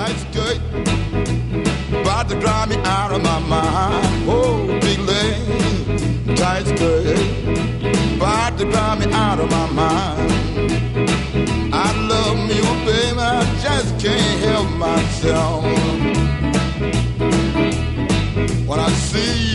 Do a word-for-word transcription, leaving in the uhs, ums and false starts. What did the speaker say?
tight skirt, about to drive me out of my mind. Oh, big leg, tight skirt, about to drive me out of my mind. I love you, baby, I just can't help myself. When I see you